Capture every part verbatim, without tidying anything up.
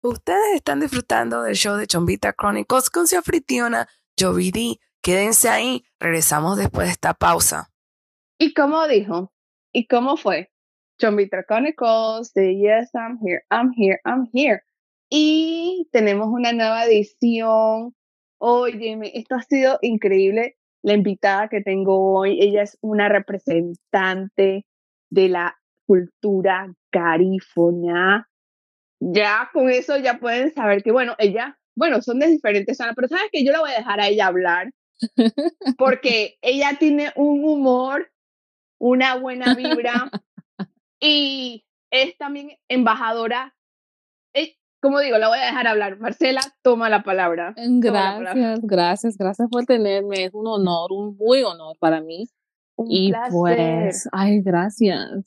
Ustedes están disfrutando del show de Chombita Chronicles con su anfitriona, Jovidi. Quédense ahí, regresamos después de esta pausa. ¿Y cómo dijo? ¿Y cómo fue? Chombita Chronicles de Yes, I'm here, I'm here, I'm here. Y tenemos una nueva edición. Óyeme, esto ha sido increíble. La invitada que tengo hoy, ella es una representante de la cultura garífuna. Ya con eso ya pueden saber que, bueno, ella, bueno, son de diferentes zonas, pero sabes que yo la voy a dejar a ella hablar porque ella tiene un humor, una buena vibra y es también embajadora. Eh, como digo, la voy a dejar hablar. Marcela, toma la palabra. Gracias, Toma la palabra. gracias, gracias por tenerme. Es un honor, un muy honor para mí. Un y placer. Pues, ay, gracias.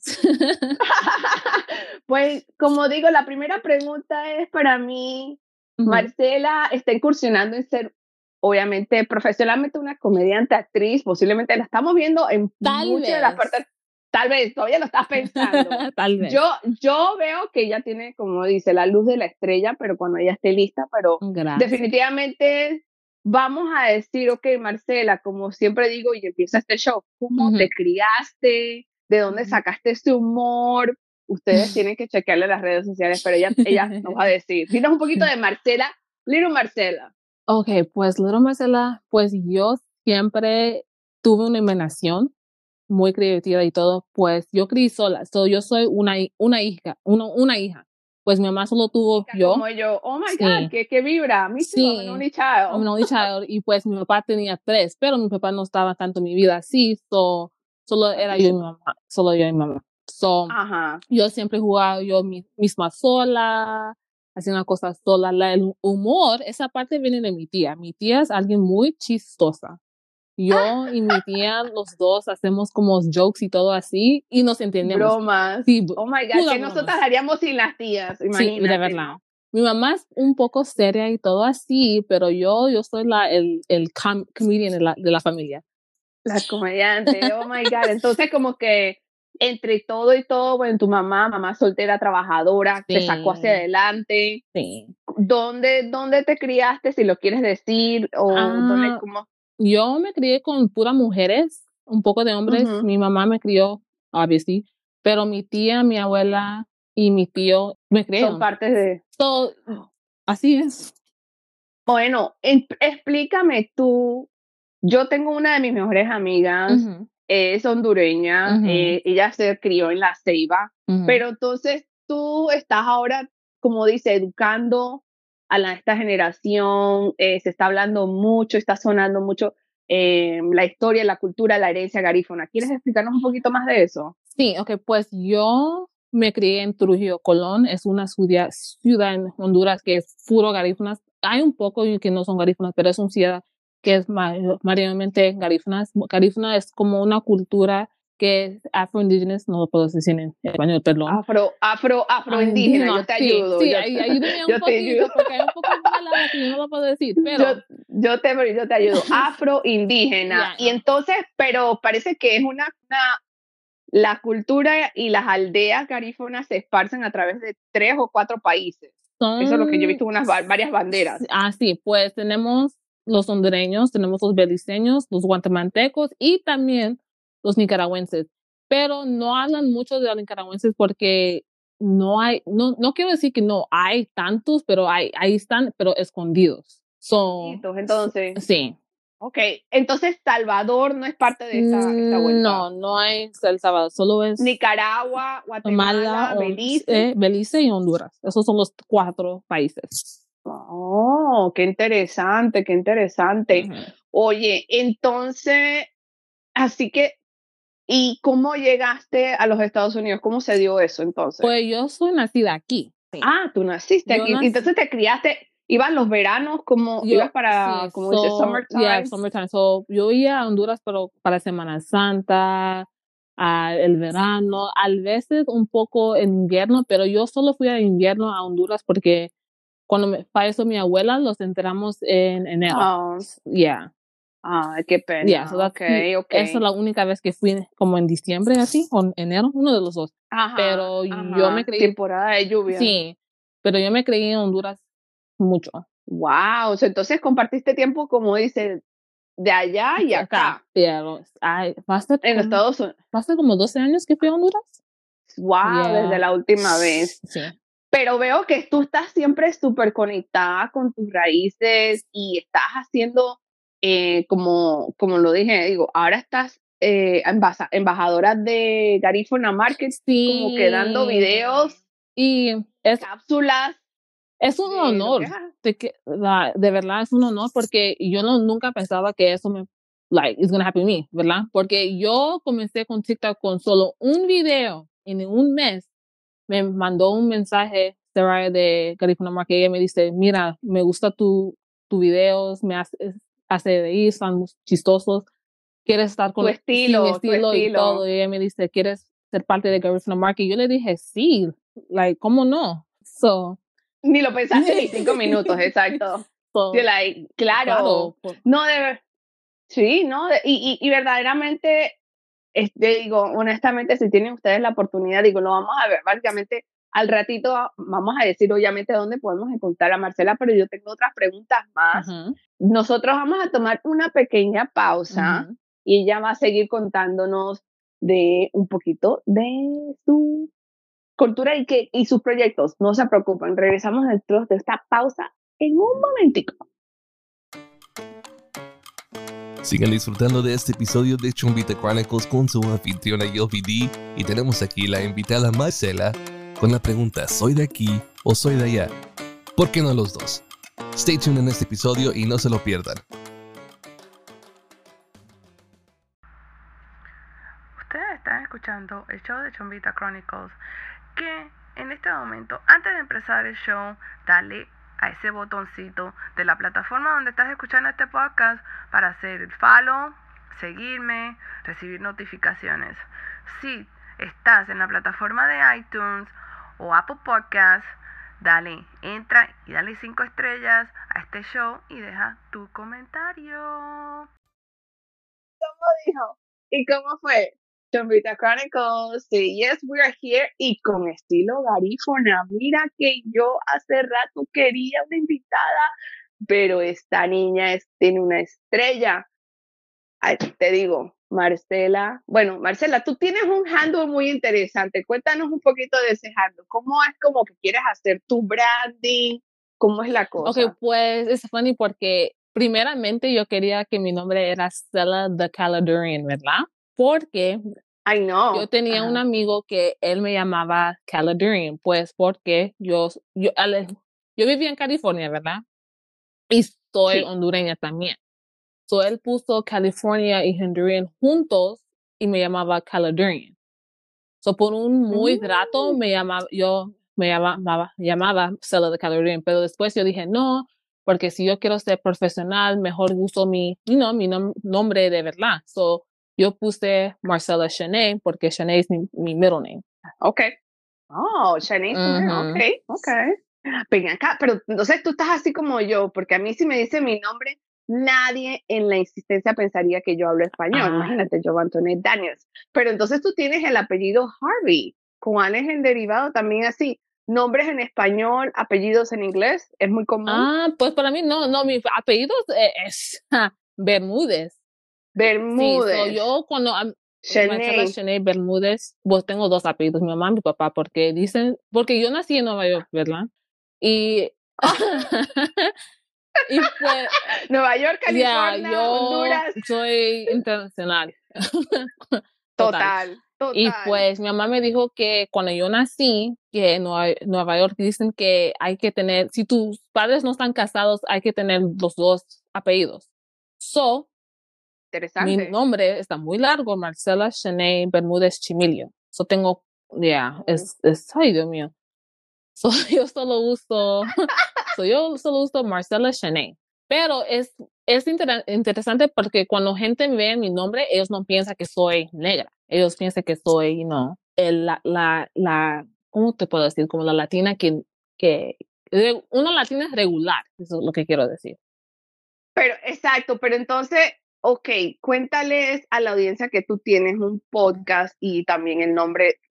Pues, como digo, la primera pregunta es para mí. Uh-huh. Marcela está incursionando en ser, obviamente, profesionalmente una comediante, actriz. Posiblemente la estamos viendo en Tal muchas vez. de las partes. Tal vez, todavía lo estás pensando. Tal vez. Yo, yo veo que ella tiene, como dice, la luz de la estrella, pero cuando ella esté lista, pero gracias. Definitivamente vamos a decir, ok, Marcela, como siempre digo y empieza este show, ¿cómo uh-huh. te criaste? ¿De dónde sacaste ese humor? Ustedes tienen que chequearle las redes sociales, pero ella, ella nos va a decir. Dinos un poquito de Marcela, Little Marcela. Ok, pues Little Marcela, pues yo siempre tuve una imaginación muy creativa y todo, pues yo crecí sola, so yo soy una, una hija, una, una hija, pues mi mamá solo tuvo hija yo. Como yo, oh my sí. God, ¿qué, qué vibra? Me sí, too, I'm an only child. I'm an only child, y pues mi papá tenía tres, pero mi papá no estaba tanto en mi vida así, so, solo era yo y mi mamá, solo yo y mi mamá. So, Ajá. yo siempre jugaba yo mi, misma sola, haciendo cosas sola. La, el humor, esa parte viene de mi tía. Mi tía es alguien muy chistosa. Yo ah. y mi tía, los dos, hacemos como jokes y todo así, y nos entendemos. Bromas. Sí, oh my God, ¿qué nosotras haríamos sin las tías? Imagínate. Sí, de verdad. Mi mamá es un poco seria y todo así, pero yo, yo soy la, el, el com comedian de la, de la familia. La comediante, oh my God. Entonces, como que entre todo y todo, bueno, tu mamá, mamá soltera, trabajadora, sí. te sacó hacia adelante. Sí. ¿Dónde, dónde te criaste, si lo quieres decir? O ah, dónde, cómo? Yo me crié con puras mujeres, un poco de hombres. Uh-huh. Mi mamá me crió, obviously, pero mi tía, mi abuela y mi tío me criaron. Son partes de... So, así es. Bueno, en, explícame tú. Yo tengo una de mis mejores amigas, uh-huh. es hondureña, uh-huh. eh, ella se crió en La Ceiba, uh-huh. pero entonces tú estás ahora, como dice, educando a la, esta generación, eh, se está hablando mucho, está sonando mucho eh, la historia, la cultura, la herencia garífuna. ¿Quieres explicarnos un poquito más de eso? Sí, ok, pues yo me crié en Trujillo, Colón, es una ciudad, ciudad en Honduras que es puro garífunas. Hay un poco que no son garífunas, pero es una ciudad que es mayormente garífunas. Garífuna es como una cultura que es afro-indígenas, no lo puedo decir en español, perdón. Afro, afro, afro-indígena, yo te sí, ayudo. Sí, yo, ayúdame un poquito, porque hay un poco de palabras que yo no lo puedo decir, pero... Yo, yo, te, yo te ayudo, afro-indígena. Yeah, y no. entonces, pero parece que es una, una... La cultura y las aldeas garífunas se esparcen a través de tres o cuatro países. Son... Eso es lo que yo he visto en unas varias banderas. Ah, sí, pues tenemos los hondureños, tenemos los beliceños, los guatemaltecos y también los nicaragüenses. Pero no hablan mucho de los nicaragüenses porque no hay, no, no quiero decir que no hay tantos, pero hay, ahí están, pero escondidos. So, Entonces. Sí. Ok, entonces Salvador no es parte de esta, esta vuelta. No, no hay El Salvador, solo es Nicaragua, Guatemala, Belice. Eh, Belice y Honduras. Esos son los cuatro países. Oh, qué interesante, qué interesante. Uh-huh. Oye, entonces, así que, ¿y cómo llegaste a los Estados Unidos? ¿Cómo se dio eso entonces? Pues yo soy nacida aquí. Sí. Ah, tú naciste yo aquí. Nací... Entonces te criaste. ¿Ibas los veranos como yo, ibas para, sí, como so, dice, summertime? Yeah, summertime. So, yo iba a Honduras, pero para Semana Santa, uh, el verano, a veces un poco en invierno, pero yo solo fui a invierno a Honduras porque cuando me falleció mi abuela, los enterramos en enero. Oh. Yeah. Ah, qué pena. Yeah, so okay, okay. Esa es la única vez que fui como en diciembre, así, o en enero, uno de los dos. Ajá, pero ajá. yo me creí... Temporada de lluvia. Sí. pero yo me creí en Honduras mucho. Wow, o sea, entonces compartiste tiempo, como dice, de allá y acá. Acá, pero ay, va a ser En como, Estados Unidos. va a ser como doce años que fui a Honduras. Wow, Yeah. desde la última vez. Sí. Pero veo que tú estás siempre súper conectada con tus raíces y estás haciendo, eh, como, como lo dije, digo, ahora estás eh, embasa- embajadora de Garifuna Market, Sí. como que dando videos, y es, cápsulas. es un de honor, lo que es. de, que, la, de verdad es un honor, porque yo no, nunca pensaba que eso me, like, it's gonna happen to me, ¿verdad? Porque yo comencé con TikTok con solo un video, en un mes me mandó un mensaje Sarah de Garifuna Market, ella me dice, mira, me gusta tu, tu videos, me hace, hace reír, son chistosos, quieres estar con Tu estilo, sí, mi estilo, tu y estilo. todo, y ella me dice, ¿quieres ser parte de Garifuna Market? Y yo le dije, sí, like, ¿cómo no? So, Ni lo pensaste ni cinco minutos, exacto. so, Sí, like, claro. claro, por- No, de ver- sí, no, de- y, y, y verdaderamente, este, digo, honestamente, si tienen ustedes la oportunidad, digo, lo vamos a ver, básicamente, al ratito vamos a decir, obviamente, dónde podemos encontrar a Marcela, pero yo tengo otras preguntas más. Ujú, Nosotros vamos a tomar una pequeña pausa ujú. y ella va a seguir contándonos de un poquito de su cultura y, que, y sus proyectos. No se preocupen, regresamos dentro de esta pausa en un momentico. Sigan disfrutando de este episodio de Chombita Chronicles con su anfitriona Yovidi, y tenemos aquí la invitada Marcela con la pregunta ¿soy de aquí o soy de allá? ¿Por qué no los dos? Stay tuned en este episodio y no se lo pierdan. Ustedes están escuchando el show de Chombita Chronicles, que en este momento, antes de empezar el show, dale a ese botoncito de la plataforma donde estás escuchando este podcast para hacer el follow, seguirme, recibir notificaciones. Si estás en la plataforma de iTunes o Apple Podcasts, dale, entra y dale cinco estrellas a este show y deja tu comentario. ¿Cómo dijo? ¿Y cómo fue? Chombita Chronicles, sí, yes, we are here, y con estilo garífona. Mira que yo hace rato quería una invitada, pero esta niña es, tiene una estrella. Ay, te digo, Marcela, bueno, Marcela, tú tienes un handle muy interesante. Cuéntanos un poquito de ese handle. ¿Cómo es como que quieres hacer tu branding? ¿Cómo es la cosa? Ok, pues es funny porque primeramente yo quería que mi nombre era Stella the Caledonian, ¿verdad? Porque Ay, no. yo tenía Ajá. un amigo que él me llamaba Caledonian, pues porque yo, yo, al- yo vivía en California, ¿verdad? Y soy Sí. hondureña también. So él puso California y Honduran juntos y me llamaba Caledonian. So por un muy Mm. rato me llamaba, yo me llamaba, llamaba Stella the Caledonian, pero después yo dije no, porque si yo quiero ser profesional, mejor uso mi, you know, mi nom- nombre de verdad. So yo puse Marcela Shanae porque Shanae es mi, mi middle name. Ok. Oh, Shanice, Ujú. ok, ok. Ven acá, pero entonces tú estás así como yo, porque a mí si me dice mi nombre, nadie en la insistencia pensaría que yo hablo español. Ah. Imagínate, yo, Antoinette Daniels. Pero entonces tú tienes el apellido Harvey, ¿cuál es el derivado también así? Nombres en español, apellidos en inglés, es muy común. Ah, pues para mí no, no, mi apellido es, es Bermúdez. Bermúdez. Sí, so yo cuando um, Shanae. Marcela Shanae Bermúdez, pues tengo dos apellidos, mi mamá y mi papá, porque dicen, porque yo nací en Nueva York, ¿verdad? Y, y pues, Nueva York, ya, California, yo Honduras. soy internacional. Total, total. Y pues mi mamá me dijo que cuando yo nací, que en Nueva, Nueva York dicen que hay que tener, si tus padres no están casados, hay que tener los dos apellidos. So, mi Interesante. nombre está muy largo, Marcela Shanae Bermúdez Chimilio. So tengo, ya, yeah, es, es, ay Dios mío. So yo solo uso, so yo solo uso Marcela Shanae. Pero es, es inter interesante porque cuando gente ve mi nombre, ellos no piensan que soy negra. Ellos piensan que soy, you know, el, la, la, la, ¿cómo te puedo decir? Como la latina que, que, una latina regular, eso es lo que quiero decir. Pero, exacto, pero entonces, ok, cuéntales a la audiencia que tú tienes un podcast y también el nombre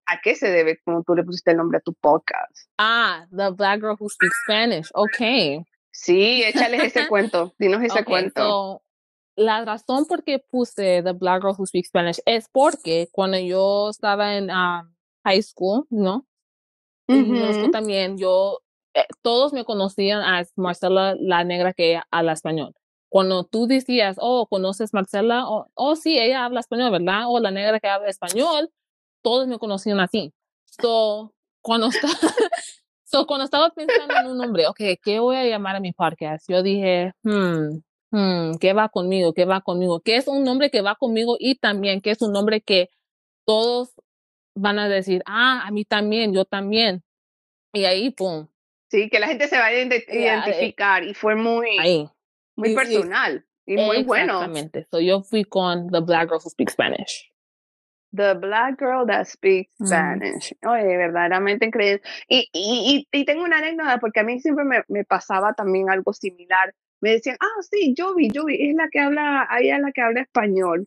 ¿a qué se debe como tú le pusiste el nombre a tu podcast? Ah, The Black Girl Who Speaks Spanish. Okay. Sí, échales ese cuento, dinos ese Okay, cuento. so, la razón por qué puse The Black Girl Who Speaks Spanish es porque cuando yo estaba en um, high school, ¿no? En middle school Ujú. también, yo, eh, todos me conocían as Marcela la negra que habla español. Cuando tú decías, oh, ¿conoces Marcela? Oh, oh, sí, ella habla español, ¿verdad? O la negra que habla español, todos me conocían así. So, cuando estaba, so, cuando estaba pensando en un nombre, ok, ¿qué voy a llamar a mi podcast? Yo dije, hmm, hmm, ¿qué va conmigo? ¿Qué va conmigo? ¿Qué es un nombre que va conmigo? Y también, ¿qué es un nombre que todos van a decir, ah, a mí también, yo también? Y ahí, pum, Sí, que la gente se vaya a ident- ya, eh, identificar y fue muy, ahí. muy Y- y- personal y muy bueno. exactamente. So, yo fui con The Black Girl Who Speaks Spanish. The Black Girl That Speaks Mm. Spanish. Oye, verdaderamente increíble. Y, y, y, y tengo una anécdota porque a mí siempre me, me pasaba también algo similar. Me decían, ah, sí, Jovi, Jovi, es la que habla, ella es la que habla español.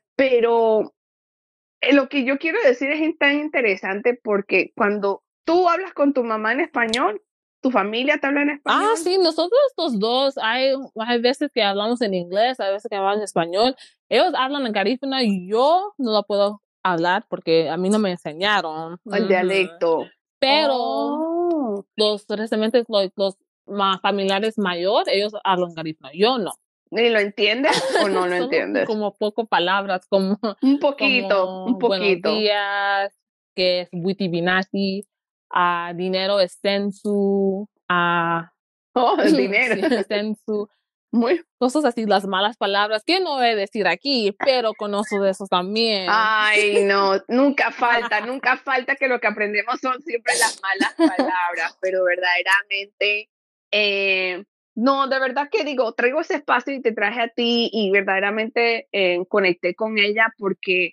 Pero eh, lo que yo quiero decir es tan interesante porque cuando tú hablas con tu mamá en español, tu familia te habla en español. Ah, sí, nosotros los dos, hay, hay veces que hablamos en inglés, hay veces que hablamos en español. Ellos hablan en garífuna y yo no lo puedo hablar porque a mí no me enseñaron. El Ujú. dialecto. Pero Oh. los recientemente, los, los ma- familiares mayores, ellos hablan garífuna. Yo no. ¿Y lo entiendes o no lo Solo entiendes? como poco palabras, como, Un poquito, como un buenos poquito. días, que es witi binati, a dinero es sensu, a Oh, el dinero. sí, sensu, Muy. cosas así, las malas palabras que no voy a decir aquí, pero conozco de esos también. Ay, no, nunca falta, nunca falta que lo que aprendemos son siempre las malas palabras, pero verdaderamente, eh, no, de verdad que digo, traigo ese espacio y te traje a ti y verdaderamente eh, conecté con ella porque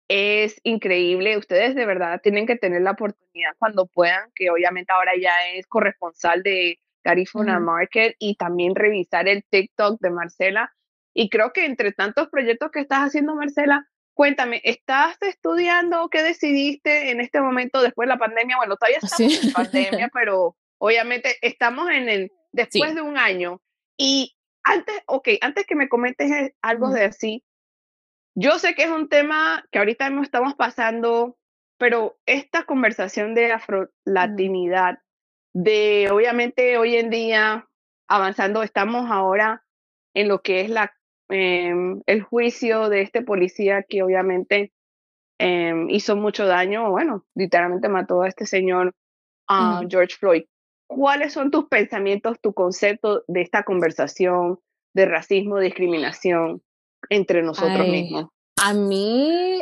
es increíble. Ustedes de verdad tienen que tener la oportunidad cuando puedan, que obviamente ahora ya es corresponsal de Garifuna Ujú. Market y también revisar el TikTok de Marcela. Y creo que entre tantos proyectos que estás haciendo, Marcela, cuéntame, ¿estás estudiando? ¿Qué decidiste en este momento después de la pandemia? Bueno, todavía estamos Sí. en pandemia, pero obviamente estamos en el después Sí. de un año. Y antes, ok, antes que me comentes eh, algo Ujú. de así, yo sé que es un tema que ahorita mismo estamos pasando, pero esta conversación de Ujú. afrolatinidad, de obviamente hoy en día avanzando, estamos ahora en lo que es la, em, el juicio de este policía que obviamente em, hizo mucho daño, bueno, literalmente mató a este señor, a Ujú. George Floyd. ¿Cuáles son tus pensamientos, tu concepto de esta conversación de racismo, discriminación entre nosotros Ay, mismos? a mí,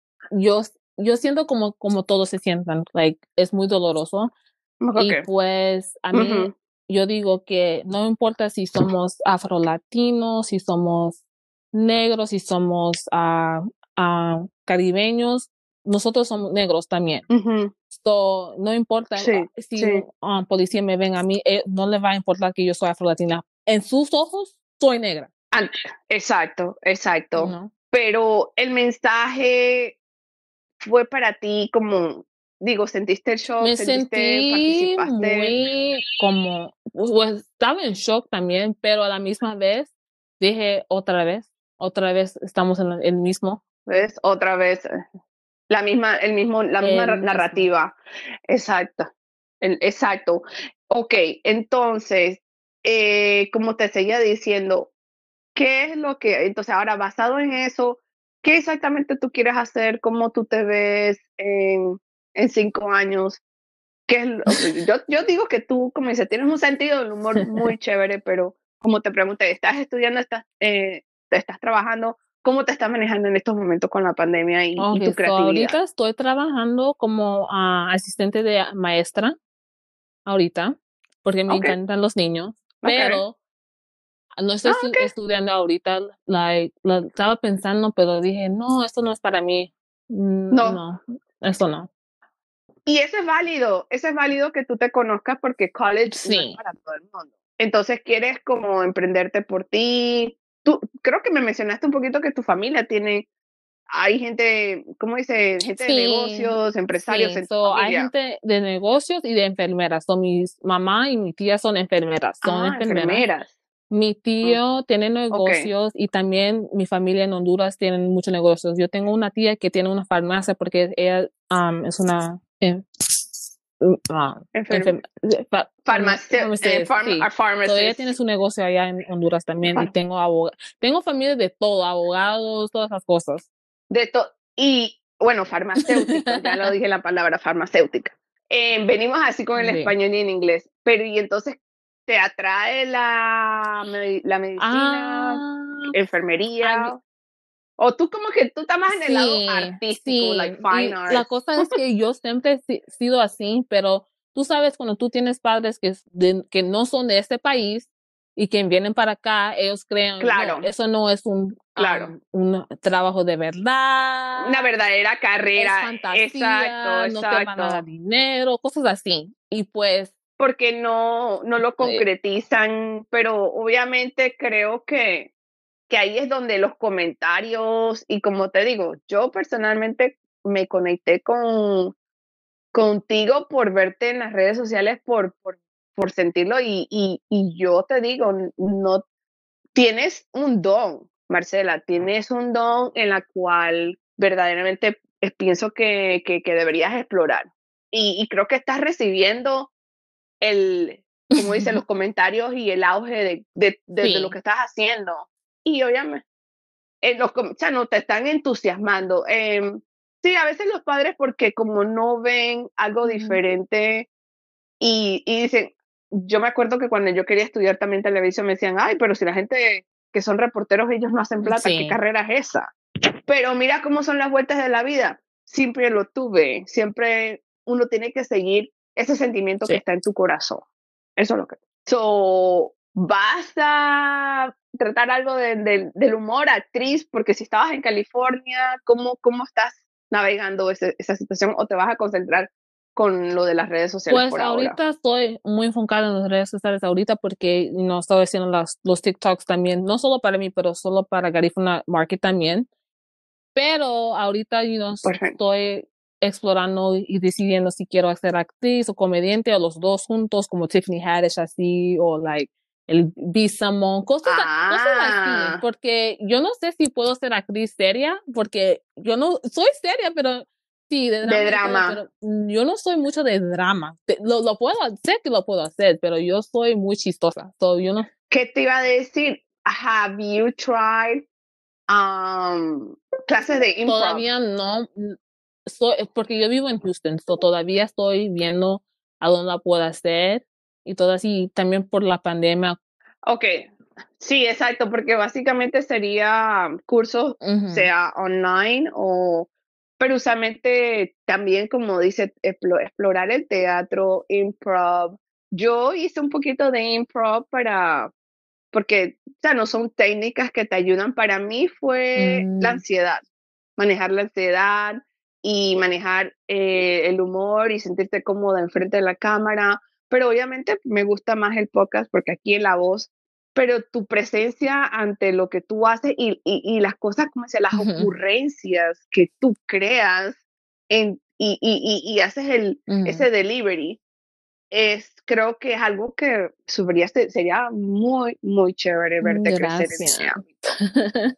yo, yo siento como, como todos se sientan, like, es muy doloroso. Y Okay. pues a mí, Ujú. yo digo que no importa si somos afrolatinos, si somos negros, si somos ah, ah, caribeños, nosotros somos negros también. Ujú. So, no importa Sí, ah, si sí. un ah, policía me ven a mí, eh, no le va a importar que yo soy afrolatina. En sus ojos, soy negra. An- Exacto, exacto. ¿No? Pero el mensaje fue para ti como, digo, sentiste el shock, Me sentiste, sentí participaste, muy como, pues estaba en shock también, pero a la misma vez dije otra vez, otra vez estamos en el mismo. ¿ves? Otra vez, eh, la misma, el mismo, la misma El ra- mismo. narrativa. Exacto, el- exacto. Ok, entonces, eh, como te seguía diciendo, ¿qué es lo que, entonces ahora basado en eso, qué exactamente tú quieres hacer? ¿Cómo tú te ves en, en cinco años? ¿Qué es lo- yo, yo digo que tú, como dices, tienes un sentido del humor muy chévere, pero como te pregunté, ¿estás estudiando, estás, eh, estás trabajando? ¿Cómo te estás manejando en estos momentos con la pandemia y, y Ok, tu so creatividad? ahorita estoy trabajando como ah, asistente de maestra, ahorita, porque me Ok, encantan los niños, ok. pero no estoy Ah, estu- ok. estudiando ahorita, like, la estaba pensando, pero dije, no, esto no es para mí. Mm, No, No, esto no. y eso es válido, eso es válido que tú te conozcas porque college no es Sí. para todo el mundo. Entonces quieres como emprenderte por ti. Tú, creo que me mencionaste un poquito que tu familia tiene hay gente, ¿cómo dice? Gente de Sí, negocios, empresarios sí. en tu So, hay familia. gente de negocios y de enfermeras. So, mi mamá y mi tía son enfermeras. Son Ah, enfermeras. enfermeras. Mi Mm, tío tiene ok. negocios y también mi familia en Honduras tienen muchos negocios. Yo tengo una tía que tiene una farmacia porque ella um, es una eh, ah, Enfer- enferm- fa- farma- farmace- eh, pharmacist, farm- sí. a So, ella pharmacist. tiene su negocio allá en Honduras también y Far- tengo abog tengo familia de todo, abogados, todas esas cosas. de to- y bueno, farmacéuticos, ya lo dije la palabra farmacéutica. Eh, venimos así con el Sí. español y en inglés, pero y entonces te atrae la, medi- la medicina, Ah, enfermería, a mí- o tú como que tú estás más en el lado sí, artístico, like sí. fine Y la arts. cosa es que yo siempre he si- sido así, pero tú sabes cuando tú tienes padres que, es de- que no son de este país y que vienen para acá, ellos creen, Claro, no, eso no es un, claro. um, un trabajo de verdad, Una verdadera es carrera, fantasía, exacto, no te van a dar exacto. dinero, cosas así. Y pues, Porque no, no lo eh, concretizan, pero obviamente creo que, que ahí es donde los comentarios, y como te digo, yo personalmente me conecté con, contigo por verte en las redes sociales, por, por, por sentirlo, y, y, y yo te digo, no tienes un don, Marcela, tienes un don en la cual verdaderamente eh, pienso que, que, que deberías explorar. Y, y creo que estás recibiendo el, como dice, los comentarios y el auge de, de, de, de lo sí, que estás haciendo. Y obviamente, eh, los, com- o sea, no te están entusiasmando. Eh, sí, a veces los padres, porque como no ven algo ujú, diferente y, y dicen, yo me acuerdo que cuando yo quería estudiar también televisión me decían, ay, pero si la gente que son reporteros, ellos no hacen plata, ¿qué sí, carrera es esa? Pero mira cómo son las vueltas de la vida. Siempre lo tuve, siempre uno tiene que seguir ese sentimiento que sí. está en tu corazón. Eso es lo que. So, vas a tratar algo de- de- del humor, actriz, porque si estabas en California, ¿cómo, cómo estás navegando ese- esa situación o te vas a concentrar con lo de las redes sociales Pues por ahora? ahorita estoy muy enfocada en las redes sociales ahorita porque no estoy haciendo las, los TikToks también, no solo para mí, pero solo para Garifuna Market también. Pero ahorita you know, Perfecto. estoy explorando y decidiendo si quiero hacer actriz o comediante o los dos juntos, como Tiffany Haddish así, o like el B. Simone, cosas, a- cosas así, Ah, porque yo no sé si puedo ser actriz seria, porque yo no soy seria, pero sí, de de drama y todo, drama. pero mm, yo no soy mucho de drama. Te- Lo, lo puedo hacer, que lo puedo hacer, pero yo soy muy chistosa. So, yo no, ¿Qué te iba a decir? Have you tried um, clases de improv? todavía no, mm, soy, porque yo vivo en Houston, so todavía estoy viendo a dónde la puedo hacer y todo así, también por la pandemia. Ok, sí, exacto, porque básicamente sería cursos, Ujú. sea online o, pero usualmente también, como dice, explo- explorar el teatro, improv. Yo hice un poquito de improv para, porque, o sea, no son técnicas que te ayudan. Para mí fue la Mm, ansiedad, manejar la ansiedad y manejar eh, el humor y sentirte cómoda enfrente de la cámara. Pero obviamente me gusta más el podcast porque aquí en la voz, pero tu presencia ante lo que tú haces y, y, y las cosas, como se las ujú, ocurrencias que tú creas en, y, y, y, y haces el, ujú. ese delivery, es, creo que es algo que subiría, sería muy, muy chévere verte crecer en ese Gracias. ámbito.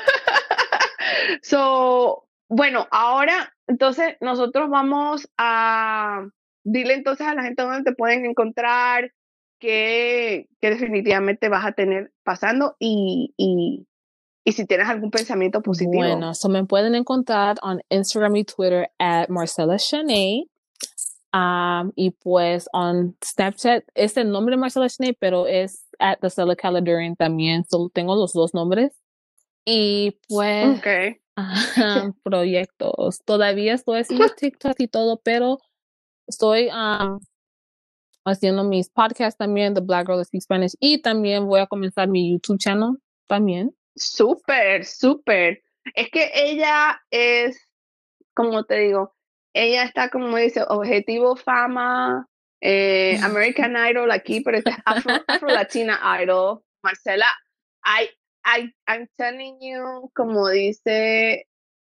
So, bueno, ahora entonces nosotros vamos a dile entonces a la gente dónde te pueden encontrar, que, que definitivamente vas a tener pasando y, y, y si tienes algún pensamiento positivo. Bueno, so me pueden encontrar en Instagram y Twitter at Marcela Shanae. Um, y pues en Snapchat es el nombre de Marcela Shanae, pero es at the Stella Caladurian también. Solo tengo los dos nombres. Y pues Okay. ajá, proyectos. Todavía estoy haciendo TikTok y todo, pero estoy um, haciendo mis podcasts también, The Black Girl That Speaks Spanish, y también voy a comenzar mi YouTube channel también. Súper, súper. Es que ella es, como te digo, ella está como dice, objetivo fama, eh, American Idol aquí, pero este es Afro, Afro Latina Idol. Marcela, I, I, I'm telling you, como dice,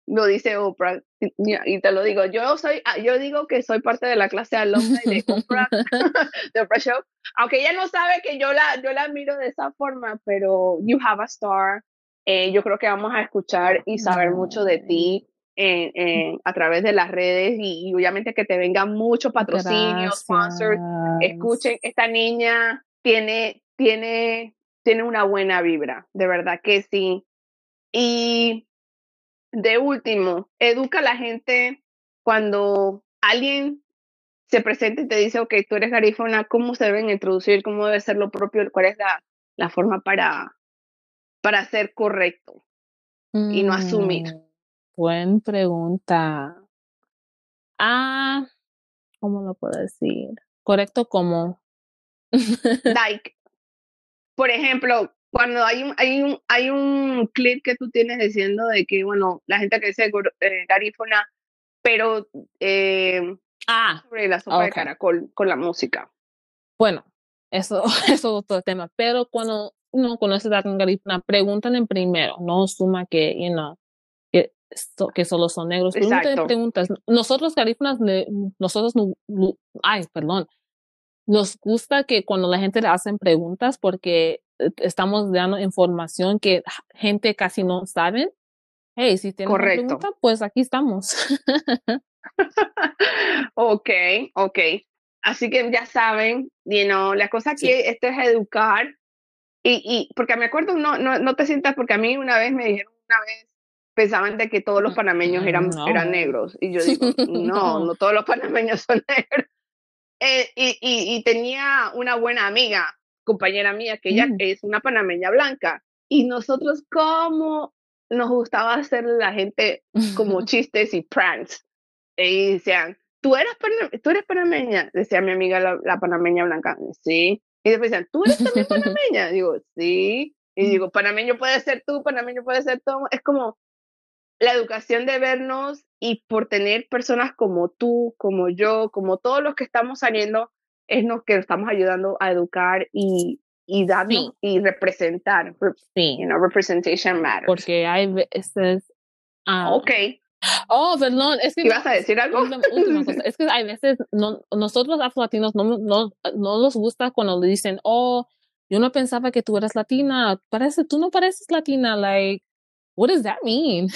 lo dice Oprah, y, y te lo digo, yo soy, yo digo que soy parte de la clase alumna de Oprah, de Oprah Show, aunque ella no sabe que yo la, yo la miro de esa forma, pero you have a star, eh, yo creo que vamos a escuchar y saber mucho de ti en, en, a través de las redes, y, y obviamente que te vengan mucho patrocinio, sponsors, escuchen, esta niña tiene, tiene, tiene una buena vibra, de verdad que sí. Y de último, educa a la gente cuando alguien se presenta y te dice, ok, tú eres garífuna, ¿cómo se deben introducir? ¿Cómo debe ser lo propio? ¿Cuál es la, la forma para, para ser correcto y no asumir? Mm, buena pregunta. Ah, ¿cómo lo puedo decir? Correcto como. Like, por ejemplo, cuando hay un, hay un, hay un clip que tú tienes diciendo de que, bueno, la gente que dice eh, garífuna, pero eh, ah, sobre la sopa okay. de caracol con la música. Bueno, eso, eso es otro tema, pero cuando uno conoce a un garífuna, pregúntale primero, no suma que, you know, que, que solo son negros. Pregúntale preguntas. Nosotros garífunas, nosotros, ay, perdón, nos gusta que cuando la gente le hacen preguntas porque estamos dando información que gente casi no sabe. Hey, si tienes Correcto. una pregunta, pues aquí estamos. Ok, ok. Así que ya saben, you know, la cosa aquí, sí. Esto es educar. Y, y porque me acuerdo, no, no, no te sientas, porque a mí una vez me dijeron, una vez pensaban de que todos los panameños eran, no. eran negros. Y yo digo, no, no todos los panameños son negros. Eh, y, y, y tenía una buena amiga, compañera mía, que ella mm. es una panameña blanca. Y nosotros, como nos gustaba hacer la gente como chistes y pranks. Y decían, ¿tú, eras pana- ¿tú eres panameña? Decía mi amiga la, la panameña blanca. Sí. Y después decían, ¿tú eres también panameña? Digo, sí. Y digo, panameño puede ser tú, panameño puede ser tú. Es como la educación de vernos, y por tener personas como tú, como yo, como todos los que estamos saliendo, es lo que estamos ayudando a educar y, y darnos sí. y representar. Sí. You know, representation matters. Porque hay veces... Um, ok. Oh, perdón, es que... ¿Ibas a decir algo? Última, última cosa. Es que hay veces, no, nosotros afro-latinos no, no, no nos gusta cuando le dicen, oh, yo no pensaba que tú eras latina. Parece, tú no pareces latina. Like, what does that mean?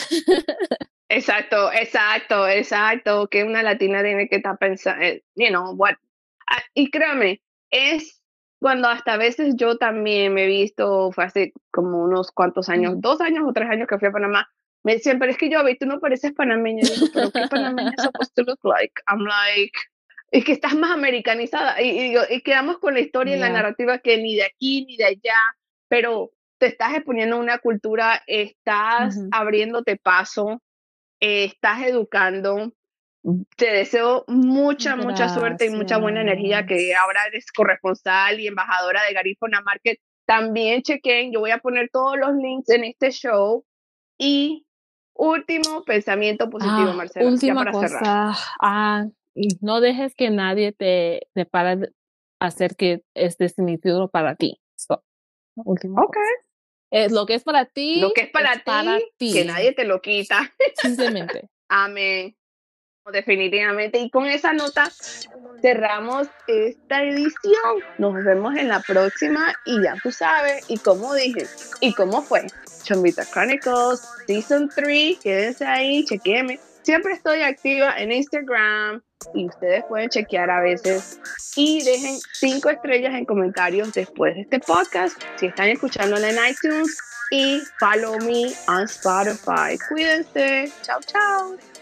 Exacto, exacto, exacto. Que una latina tiene que estar pensando, you know, what. Y créame, es cuando hasta a veces yo también me he visto, fue hace como unos cuantos años, mm. dos años o tres años que fui a Panamá, me decían, pero es que yo, tú no pareces panameña. Y digo, pero ¿qué panameña es supposed to look like? I'm like, es que estás más americanizada. Y, y, digo, y quedamos con la historia yeah. y la narrativa que ni de aquí ni de allá, pero te estás exponiendo a una cultura, estás mm-hmm. abriéndote paso, eh, estás educando. Te deseo mucha, Gracias. mucha suerte y mucha buena energía, que ahora eres corresponsal y embajadora de Garífuna Market. También chequen, yo voy a poner todos los links en este show. Y último pensamiento positivo, ah, Marcela, última ya para cosa, cerrar. Ah, no dejes que nadie te, te para hacer que es definitivo para ti. So, última ok. Cosa. Eh, lo que es para ti, lo que es para, es ti, para ti, que nadie te lo quita. Simplemente. Amén. Definitivamente. Y con esa nota cerramos esta edición. Nos vemos en la próxima. Y ya tú sabes, y como dije, y cómo fue Chombita Chronicles Season tres. Quédense ahí, chequéenme. Siempre estoy activa en Instagram y ustedes pueden chequear a veces. Y dejen cinco estrellas en comentarios después de este podcast si están escuchándolo en iTunes. Y follow me on Spotify. Cuídense. Chao, chao.